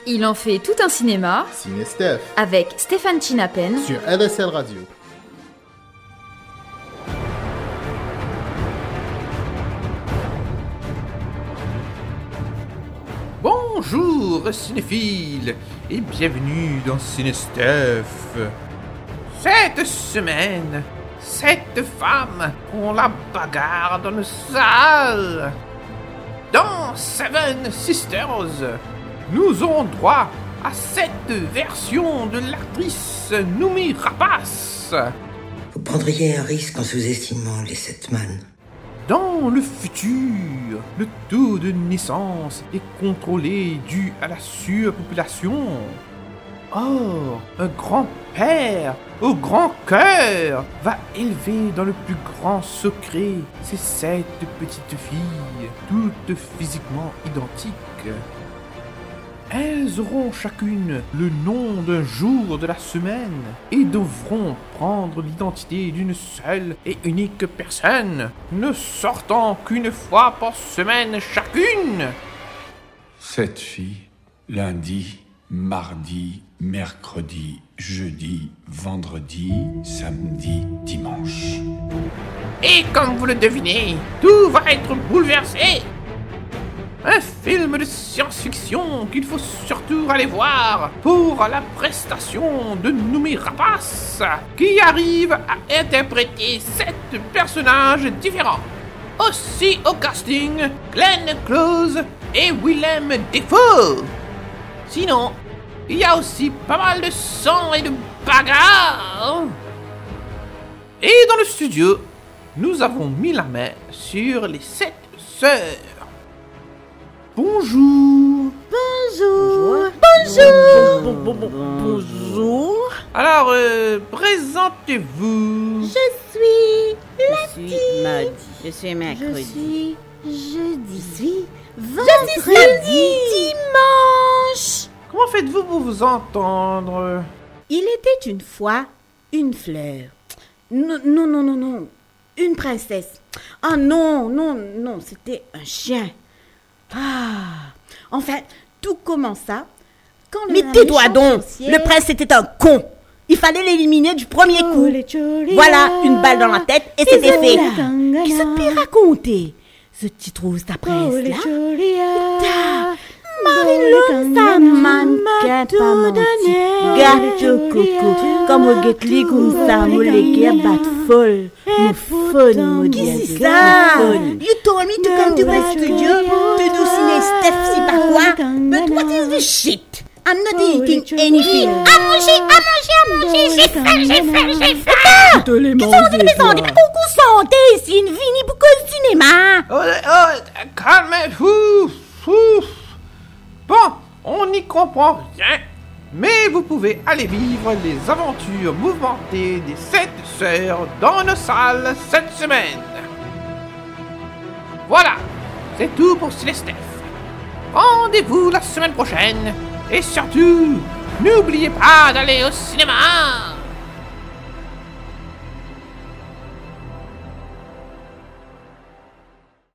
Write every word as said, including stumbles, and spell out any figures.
Il en fait tout un cinéma. Ciné Steph. Avec Stéphane Chinapen. Sur L S L Radio. Bonjour cinéphiles et bienvenue dans Ciné Steph. Cette semaine, sept femmes ont la bagarre dans le salle. Dans Seven Sisters, nous aurons droit à sept versions de l'actrice Noomi Rapace. Vous prendriez un risque en sous-estimant les sept man. Dans le futur, le taux de naissance est contrôlé dû à la surpopulation. Or, un grand-père au grand cœur va élever dans le plus grand secret ces sept petites filles, toutes physiquement identiques. Elles auront chacune le nom d'un jour de la semaine et devront prendre l'identité d'une seule et unique personne, ne sortant qu'une fois par semaine chacune. Sept filles, lundi, mardi, mercredi, jeudi, vendredi, samedi, dimanche. Et comme vous le devinez, tout va être bouleversé. Un film de science-fiction qu'il faut surtout aller voir pour la prestation de Noomi Rapace, qui arrive à interpréter sept personnages différents. Aussi au casting, Glenn Close et Willem Dafoe. Sinon, il y a aussi pas mal de sang et de bagarres. Et dans le studio, nous avons mis la main sur les sept sœurs. Bonjour. Bonjour. Bonjour. Bon, bon, bon, bonjour. Alors, euh, présentez-vous. Je suis Je lundi. suis mardi. Je suis mercredi. Je suis jeudi. Je suis vendredi. Dimanche. Comment faites-vous pour vous entendre? Il était une fois une fleur. Non, non, non, non, non. Une princesse. Ah non, non, non, c'était un chien. Ah, enfin, tout commença quand le... Mais tais-toi donc. Le prince était un con. Il fallait l'éliminer du premier coup. Voilà, une balle dans la tête et c'était fait. Qui se peut raconter? Ce tu trouves ta prince-là? Marilyn, sa man, qu'est pas menti. Gâteau coco. Comme au guetli comme ça, mon légué bat folle. Mon folle, mon dieu. Qui c'est ça? You told me to come to my studio to do Ciné Steph, si pas quoi. But what is this shit? I'm not eating anything. À manger, à manger, à manger. J'ai faim, j'ai faim, j'ai faim. Te les Qui sont des maisons, des coucou santé ici, une vini pour le cinéma. Oh, oh, calmez-vous. Ouf. Bon, on n'y comprend rien, mais vous pouvez aller vivre les aventures mouvementées des sept sœurs dans nos salles cette semaine. Voilà, c'est tout pour Ciné Steph. Rendez-vous la semaine prochaine et surtout, n'oubliez pas d'aller au cinéma.